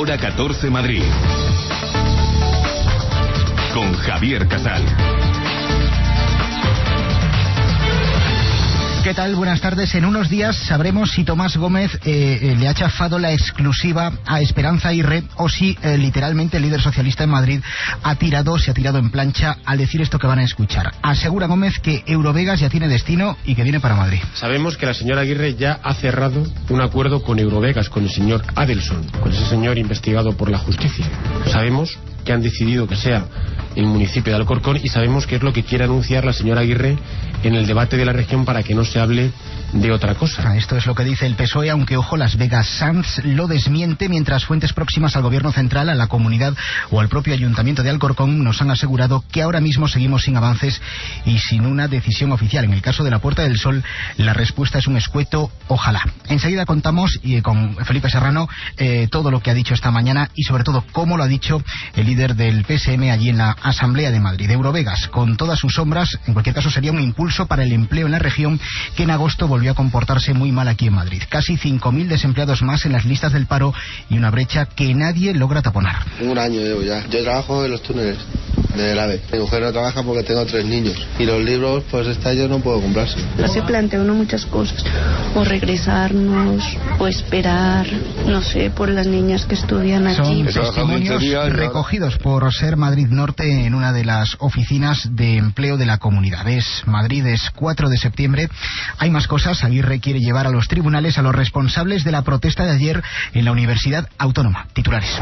Hora 14 Madrid. Con Javier Casal. ¿Qué tal? Buenas tardes. En unos días sabremos si Tomás Gómez le ha chafado la exclusiva a Esperanza Aguirre o si literalmente el líder socialista en Madrid se ha tirado en plancha al decir esto que van a escuchar. Asegura Gómez que Eurovegas ya tiene destino y que viene para Madrid. Sabemos que la señora Aguirre ya ha cerrado un acuerdo con Eurovegas, con el señor Adelson, con ese señor investigado por la justicia. Sabemos que han decidido que sea el municipio de Alcorcón y sabemos que es lo que quiere anunciar la señora Aguirre en el debate de la región para que no se hable de otra cosa. Esto es lo que dice el PSOE, aunque ojo, Las Vegas Sanz lo desmiente, mientras fuentes próximas al gobierno central, a la comunidad o al propio ayuntamiento de Alcorcón nos han asegurado que ahora mismo seguimos sin avances y sin una decisión oficial. En el caso de la Puerta del Sol, la respuesta es un escueto ojalá. Enseguida contamos con Felipe Serrano todo lo que ha dicho esta mañana y sobre todo cómo lo ha dicho el líder del PSM allí en la Asamblea de Madrid. Eurovegas, con todas sus sombras, en cualquier caso sería un impulso para el empleo en la región, que en agosto volvió a comportarse muy mal aquí en Madrid. Casi 5.000 desempleados más en las listas del paro y una brecha que nadie logra taponar. Un año llevo ya. Yo trabajo en los túneles del AVE. Mi mujer no trabaja porque tengo 3 niños. Y los libros, pues este año no puedo comprarse. Se plantea uno muchas cosas. O regresarnos, o esperar, no sé, por las niñas que estudian aquí. Son testimonios recogidos por Ser Madrid Norte en una de las oficinas de empleo de la comunidad. Madrid es 4 de septiembre. Hay más cosas. Aguirre quiere llevar a los tribunales a los responsables de la protesta de ayer en la Universidad Autónoma. Titulares.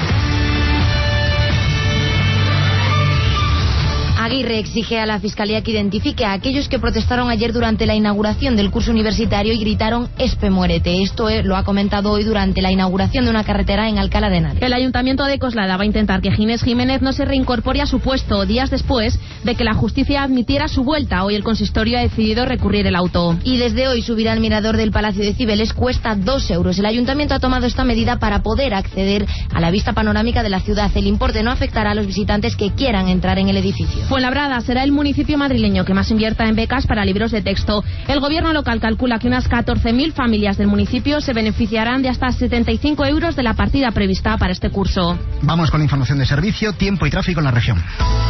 Aguirre exige a la Fiscalía que identifique a aquellos que protestaron ayer durante la inauguración del curso universitario y gritaron «Espe, muérete». Esto lo ha comentado hoy durante la inauguración de una carretera en Alcalá de Henares. El Ayuntamiento de Coslada va a intentar que Ginés Jiménez no se reincorpore a su puesto días después de que la justicia admitiera su vuelta. Hoy el consistorio ha decidido recurrir el auto. Y desde hoy subir al mirador del Palacio de Cibeles cuesta 2 euros. El Ayuntamiento ha tomado esta medida para poder acceder a la vista panorámica de la ciudad. El importe no afectará a los visitantes que quieran entrar en el edificio. Fuenlabrada será el municipio madrileño que más invierta en becas para libros de texto. El gobierno local calcula que unas 14.000 familias del municipio se beneficiarán de hasta 75 euros de la partida prevista para este curso. Vamos con la información de servicio, tiempo y tráfico en la región.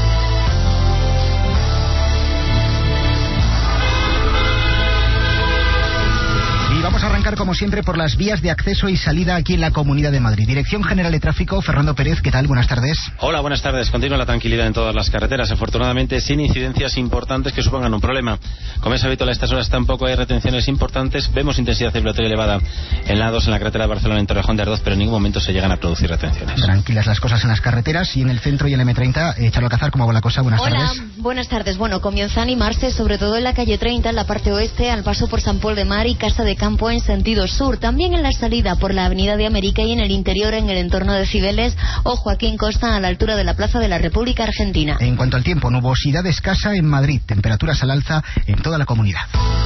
Vamos a arrancar como siempre por las vías de acceso y salida aquí en la Comunidad de Madrid. Dirección General de Tráfico, Fernando Pérez, ¿qué tal? Buenas tardes. Hola, buenas tardes. Continúa la tranquilidad en todas las carreteras, afortunadamente sin incidencias importantes que supongan un problema. Como es habitual a estas horas tampoco hay retenciones importantes. Vemos intensidad circulatoria elevada en la 2 en la carretera de Barcelona en Torrejón de Ardoz, pero en ningún momento se llegan a producir retenciones. Tranquilas las cosas en las carreteras y en el centro y en el M30. Charo Alcázar, ¿cómo va la cosa? Buenas tardes. Hola, buenas tardes. Bueno, comienza a animarse sobre todo en la calle 30, en la parte oeste, al paso por San Pol de Mar y Casa de Campo en sentido sur. También en la salida por la Avenida de América y en el interior en el entorno de Cibeles o Joaquín Costa a la altura de la Plaza de la República Argentina. En cuanto al tiempo, nubosidad escasa en Madrid, temperaturas al alza en toda la comunidad.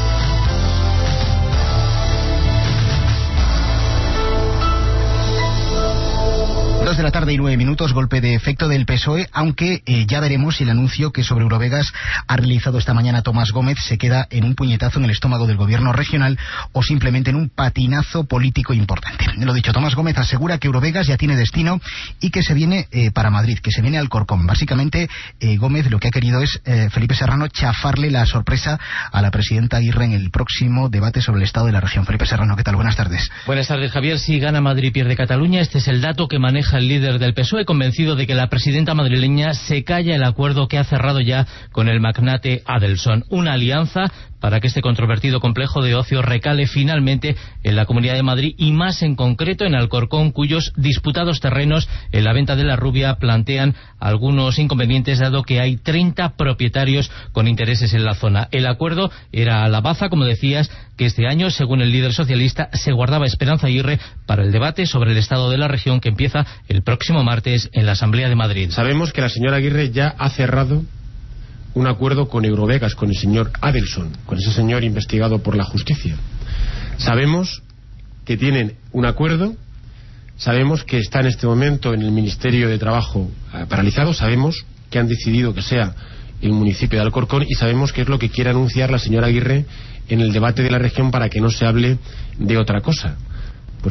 2 de la tarde y 9 minutos, golpe de efecto del PSOE, aunque ya veremos si el anuncio que sobre Eurovegas ha realizado esta mañana Tomás Gómez se queda en un puñetazo en el estómago del gobierno regional o simplemente en un patinazo político importante. Lo dicho, Tomás Gómez asegura que Eurovegas ya tiene destino y que se viene para Madrid, que se viene al Alcorcón. Básicamente, Gómez lo que ha querido es, Felipe Serrano, chafarle la sorpresa a la presidenta Aguirre en el próximo debate sobre el estado de la región. Felipe Serrano, ¿qué tal? Buenas tardes. Buenas tardes, Javier. Si gana Madrid y pierde Cataluña, este es el dato que maneja el líder del PSOE, convencido de que la presidenta madrileña se calla el acuerdo que ha cerrado ya con el magnate Adelson. Una alianza para que este controvertido complejo de ocio recale finalmente en la Comunidad de Madrid y más en concreto en Alcorcón, cuyos disputados terrenos en la venta de la Rubia plantean algunos inconvenientes dado que hay 30 propietarios con intereses en la zona. El acuerdo era a la baza, como decías, que este año, según el líder socialista, se guardaba Esperanza Aguirre para el debate sobre el estado de la región que empieza el próximo martes en la Asamblea de Madrid. Sabemos que la señora Aguirre ya ha cerrado un acuerdo con Eurovegas, con el señor Adelson, con ese señor investigado por la justicia. Sabemos que tienen un acuerdo, sabemos que está en este momento en el Ministerio de Trabajo paralizado, sabemos que han decidido que sea el municipio de Alcorcón y sabemos que es lo que quiere anunciar la señora Aguirre en el debate de la región para que no se hable de otra cosa. Pues mire,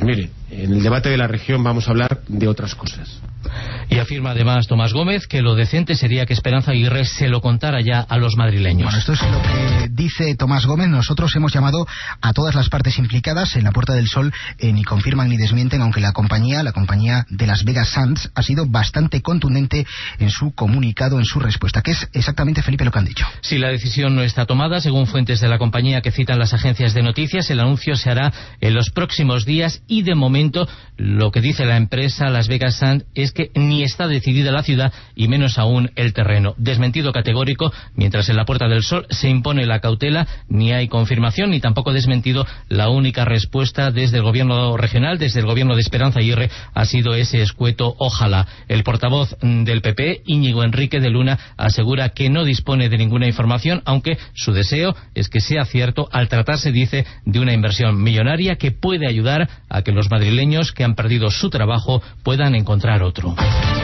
en el debate de la región vamos a hablar de otras cosas. Y afirma además Tomás Gómez que lo decente sería que Esperanza Aguirre se lo contara ya a los madrileños. Bueno, esto es lo que dice Tomás Gómez. Nosotros hemos llamado a todas las partes implicadas en la Puerta del Sol, ni confirman ni desmienten, aunque la compañía de Las Vegas Sands ha sido bastante contundente en su comunicado, en su respuesta. ¿Qué es exactamente, Felipe, lo que han dicho? Si la decisión no está tomada, según fuentes de la compañía que citan las agencias de noticias, el anuncio se hará en los próximos días y de momento lo que dice la empresa Las Vegas Sands es que ni está decidida la ciudad y menos aún el terreno. Desmentido categórico, mientras en la Puerta del Sol se impone la cautela, ni hay confirmación ni tampoco desmentido. La única respuesta desde el gobierno regional, desde el gobierno de Esperanza Aguirre, ha sido ese escueto ojalá. El portavoz del PP, Íñigo Enrique de Luna, asegura que no dispone de ninguna información, aunque su deseo es que sea cierto al tratarse, dice, de una inversión millonaria que puede ayudar a que los madrileños que han perdido su trabajo puedan encontrar otro.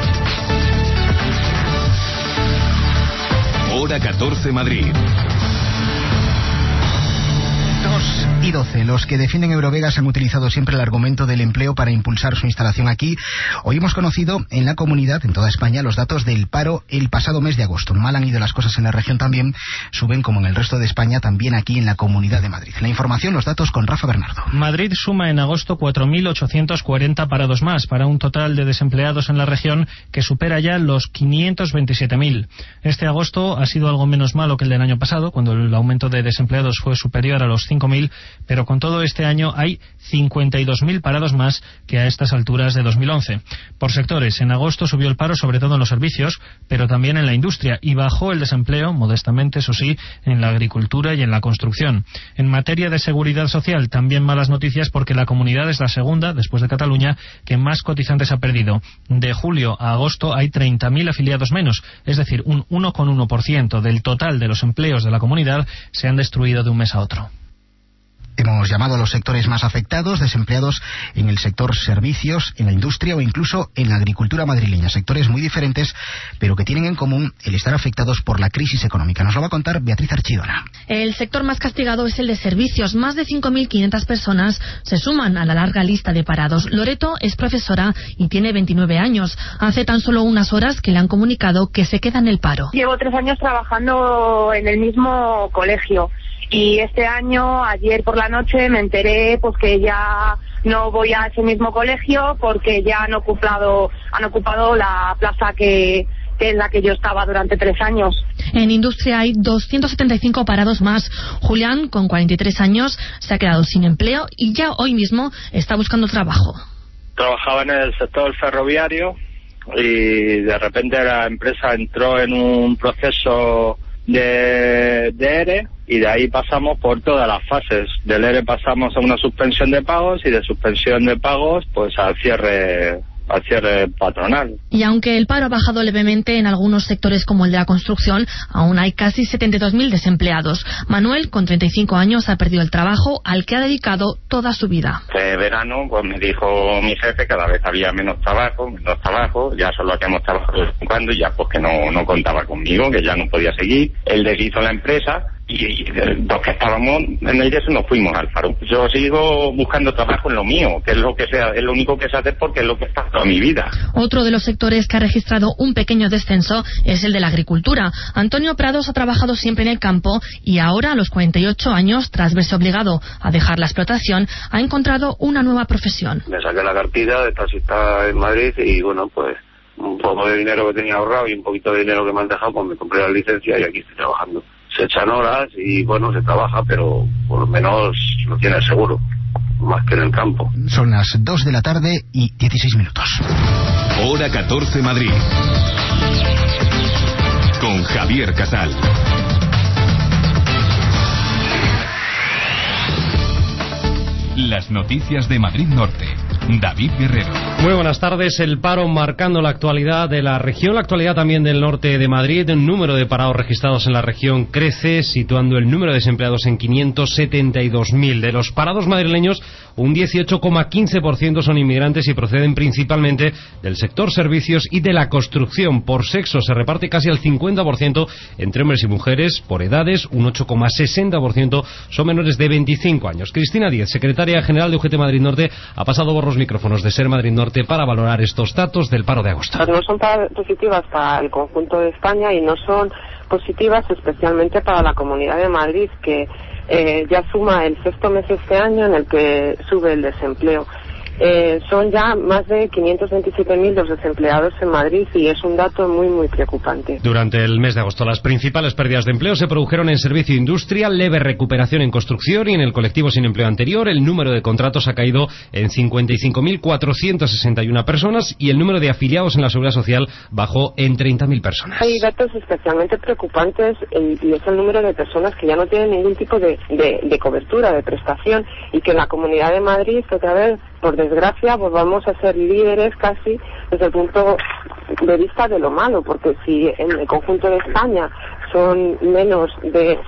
Hora 14 Madrid. 2:12. Los que defienden Eurovegas han utilizado siempre el argumento del empleo para impulsar su instalación aquí. Hoy hemos conocido en la comunidad, en toda España, los datos del paro el pasado mes de agosto. Mal han ido las cosas en la región también, suben como en el resto de España, también aquí en la Comunidad de Madrid. La información, los datos con Rafa Bernardo. Madrid suma en agosto 4.840 parados más, para un total de desempleados en la región que supera ya los 527.000. Este agosto ha sido algo menos malo que el del año pasado, cuando el aumento de desempleados fue superior a los 5.000, pero con todo este año hay 52.000 parados más que a estas alturas de 2011. Por sectores, en agosto subió el paro sobre todo en los servicios, pero también en la industria, y bajó el desempleo, modestamente, eso sí, en la agricultura y en la construcción. En materia de seguridad social, también malas noticias, porque la comunidad es la segunda, después de Cataluña, que más cotizantes ha perdido. De julio a agosto hay 30.000 afiliados menos, es decir, un 1,1% del total de los empleos de la comunidad se han destruido de un mes a otro. Hemos llamado a los sectores más afectados, desempleados en el sector servicios, en la industria o incluso en la agricultura madrileña. Sectores muy diferentes, pero que tienen en común el estar afectados por la crisis económica. Nos lo va a contar Beatriz Archidona. El sector más castigado es el de servicios. Más de 5.500 personas se suman a la larga lista de parados. Loreto es profesora y tiene 29 años. Hace tan solo unas horas que le han comunicado que se queda en el paro. Llevo 3 años trabajando en el mismo colegio. Y este año, ayer por la noche, me enteré pues que ya no voy a ese mismo colegio porque ya han ocupado la plaza que en la que yo estaba durante 3 años. En industria hay 275 parados más. Julián, con 43 años, se ha quedado sin empleo y ya hoy mismo está buscando trabajo. Trabajaba en el sector ferroviario y de repente la empresa entró en un proceso de ERE, y de ahí pasamos por todas las fases. Del ERE pasamos a una suspensión de pagos y de suspensión de pagos pues al cierre patronal. Y aunque el paro ha bajado levemente en algunos sectores como el de la construcción, aún hay casi 72.000 desempleados. Manuel, con 35 años, ha perdido el trabajo al que ha dedicado toda su vida. Este verano pues me dijo mi jefe que cada vez había menos trabajo, ya solo hacíamos trabajo de vez en cuando y ya pues que no contaba conmigo, que ya no podía seguir. Él deshizo la empresa y los que estábamos en el yeso nos fuimos al paro. Yo sigo buscando trabajo en lo mío, que es lo que sea, es lo único que sé hacer porque es lo que está toda mi vida. Otro de los sectores que ha registrado un pequeño descenso es el de la agricultura. Antonio Prados ha trabajado siempre en el campo y ahora, a los 48 años, tras verse obligado a dejar la explotación, ha encontrado una nueva profesión. Me saqué la cartilla de taxista en Madrid y bueno, pues un poco de dinero que tenía ahorrado y un poquito de dinero que me han dejado, pues me compré la licencia y aquí estoy trabajando. Se echan horas y bueno, se trabaja, pero por lo menos lo tienes seguro, más que en el campo. Son las 2 de la tarde y 16 minutos. Hora 14 Madrid. Con Javier Casal. Las noticias de Madrid Norte. David Guerrero. Muy buenas tardes. El paro marcando la actualidad de la región, la actualidad también del norte de Madrid. El número de parados registrados en la región crece, situando el número de desempleados en 572.000. De los parados madrileños, un 18,15% son inmigrantes y proceden principalmente del sector servicios y de la construcción. Por sexo se reparte casi al 50% entre hombres y mujeres. Por edades, un 8,60% son menores de 25 años. Cristina Díez, secretaria general de UGT Madrid Norte, ha pasado por los micrófonos de Ser Madrid Norte para valorar estos datos del paro de agosto. No son positivas para el conjunto de España y no son positivas especialmente para la Comunidad de Madrid, que ya suma el sexto mes este año en el que sube el desempleo. Son ya más de 527.000 los desempleados en Madrid y es un dato muy, muy preocupante. Durante el mes de agosto, las principales pérdidas de empleo se produjeron en servicio e industria, leve recuperación en construcción y en el colectivo sin empleo anterior. El número de contratos ha caído en 55.461 personas y el número de afiliados en la Seguridad Social bajó en 30.000 personas. Hay datos especialmente preocupantes y es el número de personas que ya no tienen ningún tipo de cobertura, de prestación, y que en la Comunidad de Madrid, otra vez, por desgracia, pues vamos a ser líderes casi desde el punto de vista de lo malo, porque si en el conjunto de España son menos del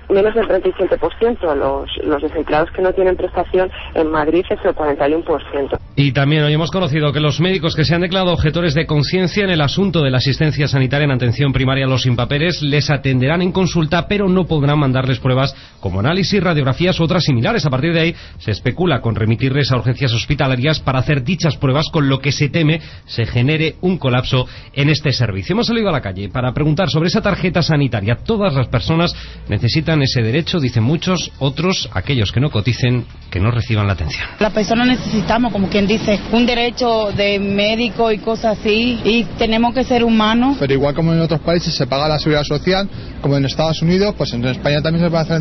37% los desempleados que no tienen prestación, en Madrid es el 41%. Y también hoy hemos conocido que los médicos que se han declarado objetores de conciencia en el asunto de la asistencia sanitaria en atención primaria a los sin papeles les atenderán en consulta, pero no podrán mandarles pruebas como análisis, radiografías u otras similares. A partir de ahí se especula con remitirles a urgencias hospitalarias para hacer dichas pruebas, con lo que se teme se genere un colapso en este servicio. Hemos salido a la calle para preguntar sobre esa tarjeta sanitaria. Todas las personas necesitan ese derecho, dicen muchos, otros, aquellos que no coticen, que no reciban la atención. Las personas necesitamos, como quien dice, un derecho de médico y cosas así, y tenemos que ser humanos. Pero igual como en otros países se paga la seguridad social, como en Estados Unidos, pues en España también se va a hacer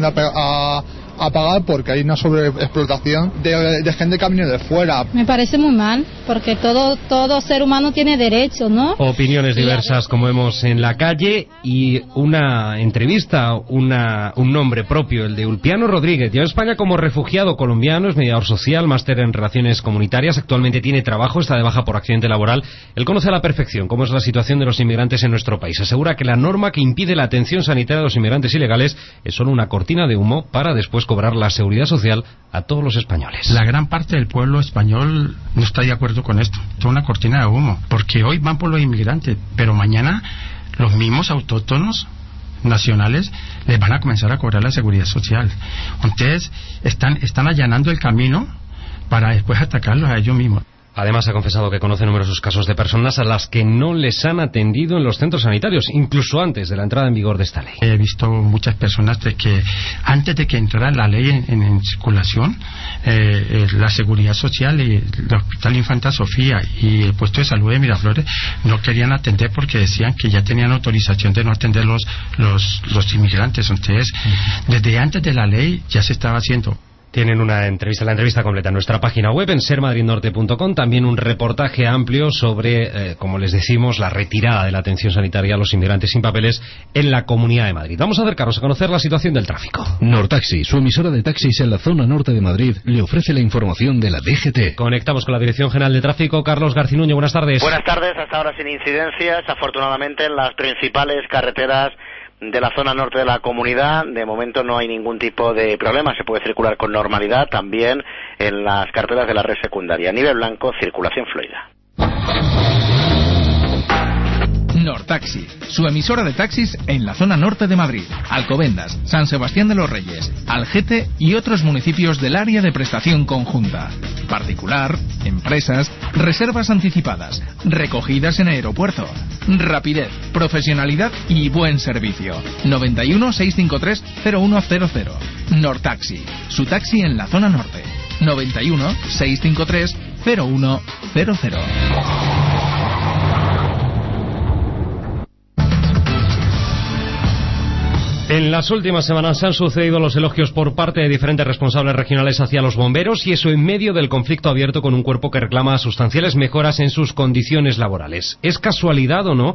a pagar, porque hay una sobreexplotación de gente que viene de fuera. Me parece muy mal, porque todo ser humano tiene derechos, ¿no? Opiniones diversas, como vemos en la calle, y una entrevista, un nombre propio, el de Ulpiano Rodríguez. Llegó a España como refugiado colombiano, es mediador social, máster en relaciones comunitarias, actualmente tiene trabajo, está de baja por accidente laboral. Él conoce a la perfección cómo es la situación de los inmigrantes en nuestro país. Asegura que la norma que impide la atención sanitaria de los inmigrantes ilegales es solo una cortina de humo para después cobrar la seguridad social a todos los españoles. La gran parte del pueblo español no está de acuerdo con esto. Es una cortina de humo, porque hoy van por los inmigrantes, pero mañana los mismos autóctonos nacionales les van a comenzar a cobrar la seguridad social. Entonces están allanando el camino para después atacarlos a ellos mismos. Además, ha confesado que conoce numerosos casos de personas a las que no les han atendido en los centros sanitarios, incluso antes de la entrada en vigor de esta ley. He visto muchas personas de que antes de que entrara la ley en circulación, la Seguridad Social y el Hospital Infanta Sofía y el puesto de salud de Miraflores no querían atender porque decían que ya tenían autorización de no atender los inmigrantes. Entonces, desde antes de la ley ya se estaba haciendo. Tienen la entrevista completa en nuestra página web, en sermadridnorte.com, también un reportaje amplio sobre, como les decimos, la retirada de la atención sanitaria a los inmigrantes sin papeles en la Comunidad de Madrid. Vamos a acercarnos a conocer la situación del tráfico. Nortaxi, su emisora de taxis en la zona norte de Madrid, le ofrece la información de la DGT. Conectamos con la Dirección General de Tráfico. Carlos Garcinuño, buenas tardes. Buenas tardes, hasta ahora sin incidencias, afortunadamente en las principales carreteras de la zona norte de la comunidad. De momento no hay ningún tipo de problema, se puede circular con normalidad, también en las carreteras de la red secundaria. A nivel blanco, circulación fluida. Nortaxi, su emisora de taxis en la zona norte de Madrid, Alcobendas, San Sebastián de los Reyes, Algete y otros municipios del área de prestación conjunta. Particular, empresas, reservas anticipadas, recogidas en aeropuerto. Rapidez, profesionalidad y buen servicio. 91 653 0100. Nortaxi, su taxi en la zona norte. 91 653 0100. En las últimas semanas han sucedido los elogios por parte de diferentes responsables regionales hacia los bomberos, y eso en medio del conflicto abierto con un cuerpo que reclama sustanciales mejoras en sus condiciones laborales. ¿Es casualidad o no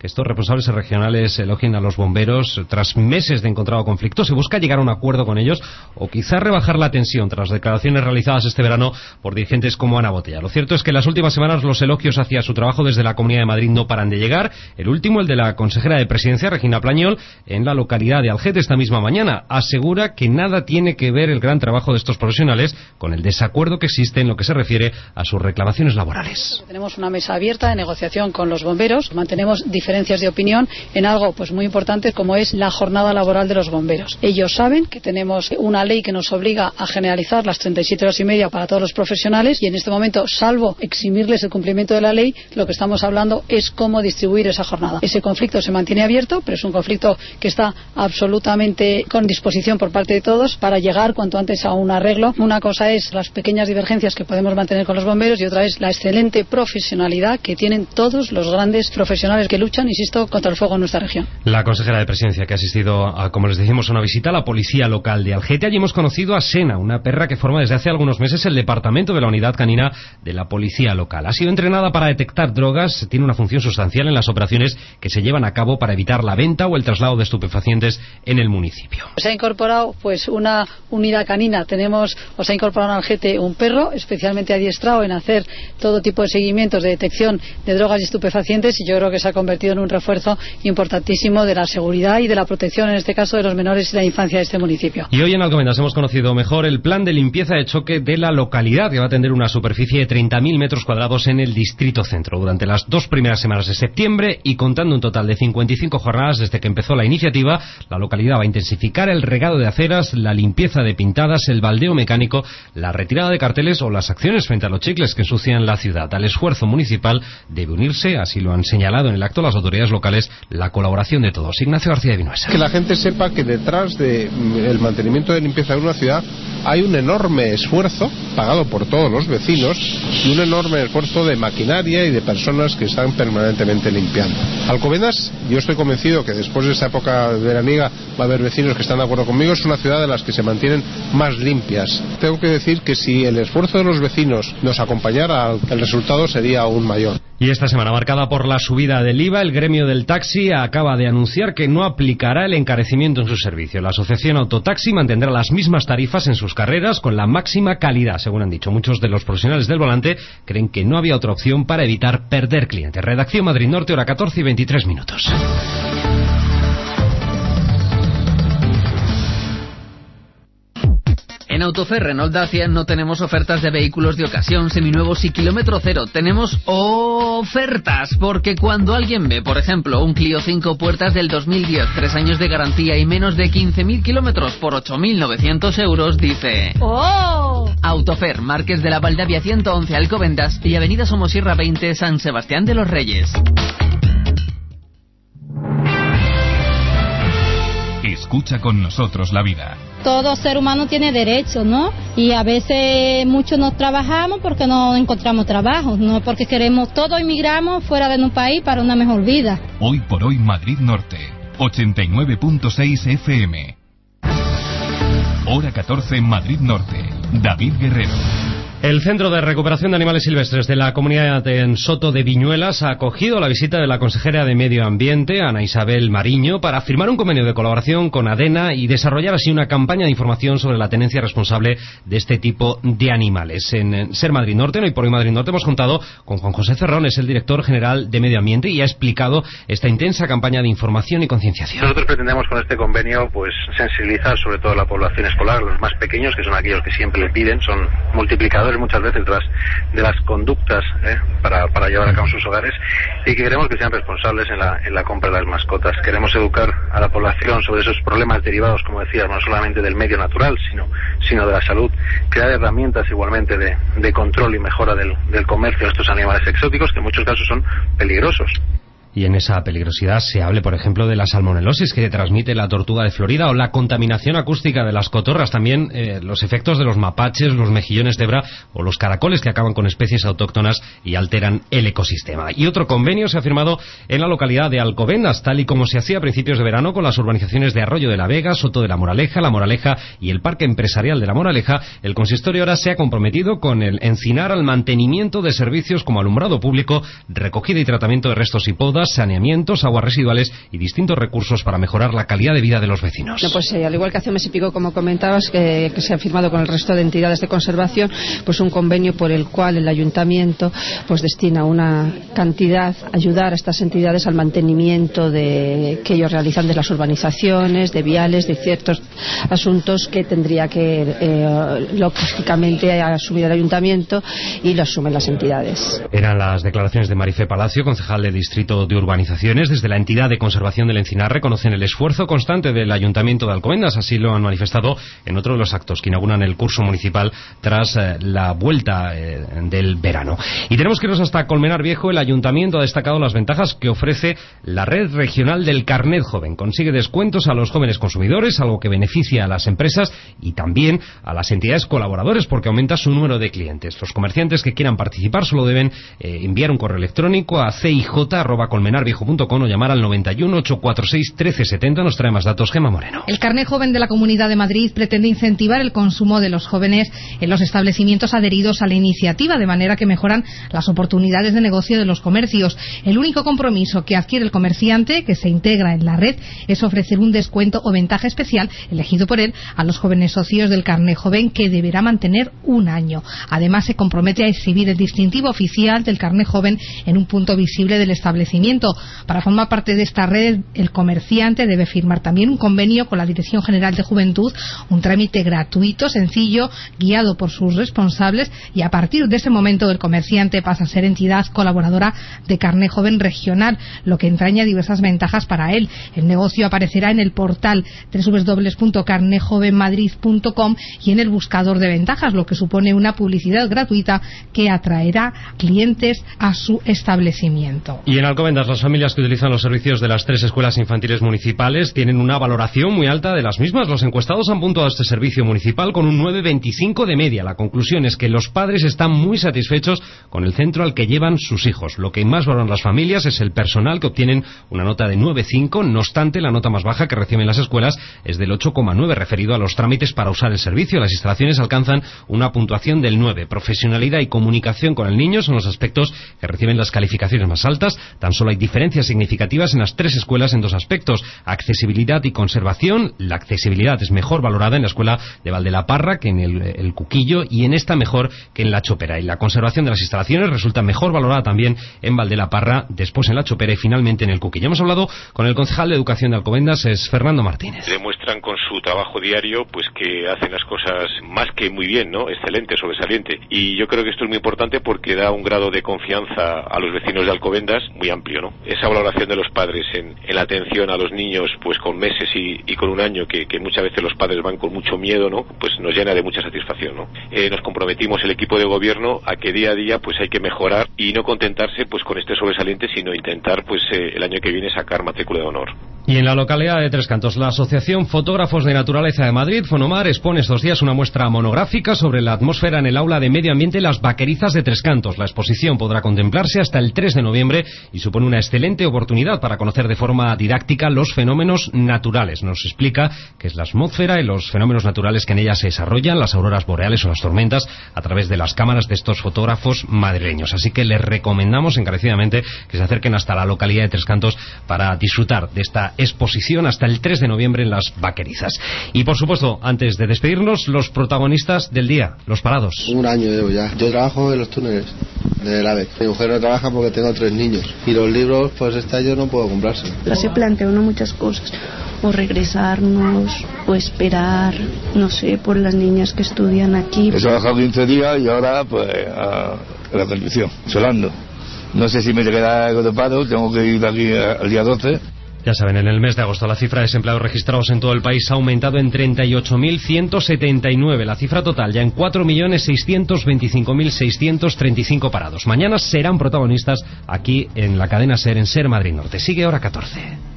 que estos responsables regionales elogien a los bomberos tras meses de encontrado conflicto. Se busca llegar a un acuerdo con ellos o quizás rebajar la tensión tras declaraciones realizadas este verano por dirigentes como Ana Botella. Lo cierto es que en las últimas semanas los elogios hacia su trabajo desde la Comunidad de Madrid no paran de llegar. El último, el de la consejera de Presidencia, Regina Plañol, en la localidad de Algete esta misma mañana. Asegura que nada tiene que ver el gran trabajo de estos profesionales con el desacuerdo que existe en lo que se refiere a sus reclamaciones laborales. Tenemos una mesa abierta de negociación con los bomberos. Mantenemos diferencias de opinión en algo pues muy importante como es la jornada laboral de los bomberos. Ellos saben que tenemos una ley que nos obliga a generalizar las 37 horas y media para todos los profesionales y en este momento, salvo eximirles el cumplimiento de la ley, lo que estamos hablando es cómo distribuir esa jornada. Ese conflicto se mantiene abierto, pero es un conflicto que está absolutamente con disposición por parte de todos para llegar cuanto antes a un arreglo. Una cosa es las pequeñas divergencias que podemos mantener con los bomberos y otra es la excelente profesionalidad que tienen todos los grandes profesionales que luchan, insisto, contra el fuego en nuestra región. La consejera de Presidencia que ha asistido a, como les decimos, una visita a la policía local de Algete. Allí hemos conocido a Sena, una perra que forma desde hace algunos meses el departamento de la unidad canina de la policía local. Ha sido entrenada para detectar drogas, tiene una función sustancial en las operaciones que se llevan a cabo para evitar la venta o el traslado de estupefacientes en el municipio. Se ha incorporado pues una unidad canina. Se ha incorporado en Algete un perro especialmente adiestrado en hacer todo tipo de seguimientos de detección de drogas y estupefacientes y yo creo que se ha convertido en un refuerzo importantísimo de la seguridad y de la protección, en este caso, de los menores y la infancia de este municipio. Y hoy en Alcobendas hemos conocido mejor el plan de limpieza de choque de la localidad, que va a atender una superficie de 30.000 metros cuadrados en el distrito centro durante las 2 primeras semanas de septiembre y contando un total de 55 jornadas desde que empezó la iniciativa. La localidad va a intensificar el regado de aceras, la limpieza de pintadas, el baldeo mecánico, la retirada de carteles o las acciones frente a los chicles que ensucian la ciudad. Al esfuerzo municipal debe unirse, así lo han señalado en el acto las autoridades locales, la colaboración de todos. Ignacio García de Vinuesa. Que la gente sepa que detrás del mantenimiento de limpieza de una ciudad hay un enorme esfuerzo pagado por todos los vecinos y un enorme esfuerzo de maquinaria y de personas que están permanentemente limpiando. Alcobendas, yo estoy convencido que después de esta época veraniega va a haber vecinos que están de acuerdo conmigo, es una ciudad de las que se mantienen más limpias. Tengo que decir que si el esfuerzo de los vecinos nos acompañara, el resultado sería aún mayor. Y esta semana, marcada por la subida del IVA, el gremio del taxi acaba de anunciar que no aplicará el encarecimiento en su servicio. La asociación Autotaxi mantendrá las mismas tarifas en sus carreras con la máxima calidad, según han dicho. Muchos de los profesionales del volante creen que no había otra opción para evitar perder clientes. Redacción Madrid Norte, hora 14 y 23 minutos. En Autofer Renault Dacia no tenemos ofertas de vehículos de ocasión, seminuevos y kilómetro cero. Tenemos ofertas, porque cuando alguien ve, por ejemplo, un Clio 5 puertas del 2010, 3 años de garantía y menos de 15.000 kilómetros por 8.900 euros, dice... ¡Oh! Autofer, Márquez de la Valdavia 111 Alcobendas y Avenida Somosierra 20 San Sebastián de los Reyes. Escucha con nosotros la vida. Todo ser humano tiene derechos, ¿no? Y a veces muchos no trabajamos porque no encontramos trabajo, no porque queremos, todos emigramos fuera de un país para una mejor vida. Hoy por hoy Madrid Norte, 89.6 FM. Hora 14 Madrid Norte, David Guerrero. El Centro de Recuperación de Animales Silvestres de la Comunidad en Soto de Viñuelas ha acogido la visita de la consejera de Medio Ambiente, Ana Isabel Mariño, para firmar un convenio de colaboración con ADENA y desarrollar así una campaña de información sobre la tenencia responsable de este tipo de animales. En Ser Madrid Norte, Hoy por Hoy Madrid Norte, hemos contado con Juan José Cerrón, es el director general de Medio Ambiente, y ha explicado esta intensa campaña de información y concienciación. Nosotros pretendemos con este convenio pues sensibilizar sobre todo a la población escolar, los más pequeños, que son aquellos que siempre le piden, son multiplicadores muchas veces de las conductas para llevar a cabo sus hogares, y que queremos que sean responsables en la compra de las mascotas. Queremos educar a la población sobre esos problemas derivados, como decía, no solamente del medio natural, sino de la salud, crear herramientas igualmente de control y mejora del comercio de estos animales exóticos, que en muchos casos son peligrosos. Y en esa peligrosidad se hable, por ejemplo, de la salmonelosis que transmite la tortuga de Florida o la contaminación acústica de las cotorras, también los efectos de los mapaches, los mejillones cebra o los caracoles que acaban con especies autóctonas y alteran el ecosistema. Y otro convenio se ha firmado en la localidad de Alcobendas, tal y como se hacía a principios de verano con las urbanizaciones de Arroyo de la Vega, Soto de la Moraleja y el Parque Empresarial de la Moraleja. El consistorio ahora se ha comprometido con el Encinar al mantenimiento de servicios como alumbrado público, recogida y tratamiento de restos y podas, urbanas, saneamientos, aguas residuales y distintos recursos para mejorar la calidad de vida de los vecinos. No, pues al igual que hace un mes y pico, como comentabas, que se ha firmado con el resto de entidades de conservación, pues un convenio por el cual el ayuntamiento pues destina una cantidad a ayudar a estas entidades al mantenimiento que ellos realizan de las urbanizaciones, de viales, de ciertos asuntos que tendría que lógicamente asumir el ayuntamiento, y lo asumen las entidades. Eran las declaraciones de Marifé Palacio, concejal del Distrito de Urbanizaciones. Desde la entidad de conservación del Encinar reconocen el esfuerzo constante del Ayuntamiento de Alcobendas. Así lo han manifestado en otro de los actos que inauguran el curso municipal tras la vuelta del verano. Y tenemos que irnos hasta Colmenar Viejo. El Ayuntamiento ha destacado las ventajas que ofrece la red regional del Carnet Joven. Consigue descuentos a los jóvenes consumidores, algo que beneficia a las empresas y también a las entidades colaboradores, porque aumenta su número de clientes. Los comerciantes que quieran participar solo deben enviar un correo electrónico a cij@colmenarviejo.com o llamar al 91 846 1370. Nos trae más datos Gemma Moreno. El Carnet Joven de la Comunidad de Madrid pretende incentivar el consumo de los jóvenes en los establecimientos adheridos a la iniciativa, de manera que mejoran las oportunidades de negocio de los comercios. El único compromiso que adquiere el comerciante que se integra en la red es ofrecer un descuento o ventaja especial elegido por él a los jóvenes socios del Carnet Joven, que deberá mantener un año. Además, se compromete a exhibir el distintivo oficial del Carnet Joven en un punto visible del establecimiento. Para formar parte de esta red, el comerciante debe firmar también un convenio con la Dirección General de Juventud, un trámite gratuito, sencillo, guiado por sus responsables, y a partir de ese momento el comerciante pasa a ser entidad colaboradora de Carnet Joven regional, lo que entraña diversas ventajas para él. El negocio aparecerá en el portal www.carnetjovenmadrid.com y en el buscador de ventajas, lo que supone una publicidad gratuita que atraerá clientes a su establecimiento. Y en Alcobendas, las familias que utilizan los servicios de las 3 escuelas infantiles municipales tienen una valoración muy alta de las mismas. Los encuestados han puntuado este servicio municipal con un 9,25 de media. La conclusión es que los padres están muy satisfechos con el centro al que llevan sus hijos. Lo que más valoran las familias es el personal, que obtienen una nota de 9,5. No obstante, la nota más baja que reciben las escuelas es del 8,9, referido a los trámites para usar el servicio. Las instalaciones alcanzan una puntuación del 9. Profesionalidad y comunicación con el niño son los aspectos que reciben las calificaciones más altas. Tan solo hay diferencias significativas en las 3 escuelas en 2 aspectos: accesibilidad y conservación. La accesibilidad es mejor valorada en la escuela de Valdelaparra que en el Cuquillo, y en esta mejor que en la Chopera. Y la conservación de las instalaciones resulta mejor valorada también en Valdelaparra, después en la Chopera y finalmente en el Cuquillo. Hemos hablado con el concejal de Educación de Alcobendas, es Fernando Martínez. Demuestran con su trabajo diario pues que hacen las cosas más que muy bien, ¿no? Excelente, sobresaliente. Y yo creo que esto es muy importante porque da un grado de confianza a los vecinos de Alcobendas muy amplio, ¿no? Esa valoración de los padres en la atención a los niños, pues con meses y con un año, que muchas veces los padres van con mucho miedo, ¿no? Pues nos llena de mucha satisfacción, ¿no? Nos comprometimos el equipo de gobierno a que día a día pues hay que mejorar y no contentarse pues con este sobresaliente, sino intentar pues el año que viene sacar matrícula de honor. Y en la localidad de Tres Cantos, la Asociación Fotógrafos de Naturaleza de Madrid, Fonomar, expone estos días una muestra monográfica sobre la atmósfera en el aula de Medio Ambiente Las Vaquerizas de Tres Cantos. La exposición podrá contemplarse hasta el 3 de noviembre y supone una excelente oportunidad para conocer de forma didáctica los fenómenos naturales. Nos explica qué es la atmósfera y los fenómenos naturales que en ella se desarrollan, las auroras boreales o las tormentas, a través de las cámaras de estos fotógrafos madrileños. Así que les recomendamos encarecidamente que se acerquen hasta la localidad de Tres Cantos para disfrutar de esta exposición hasta el 3 de noviembre en Las Vaquerizas. Y por supuesto, antes de despedirnos, los protagonistas del día, los parados. Un año llevo ya. Yo trabajo en los túneles del AVE. Mi mujer no trabaja porque tengo 3 niños. Y los libros, pues este año no puedo comprarse. Se plantean muchas cosas. O regresarnos, o esperar, no sé, por las niñas que estudian aquí. He trabajado 15 días y ahora, pues, a la televisión, solando. No sé si me queda algo de paro, tengo que ir de aquí al día 12. Ya saben, en el mes de agosto la cifra de desempleados registrados en todo el país ha aumentado en 38.179. La cifra total ya en 4.625.635 parados. Mañana serán protagonistas aquí en la cadena SER, en SER Madrid Norte. Sigue Hora 14.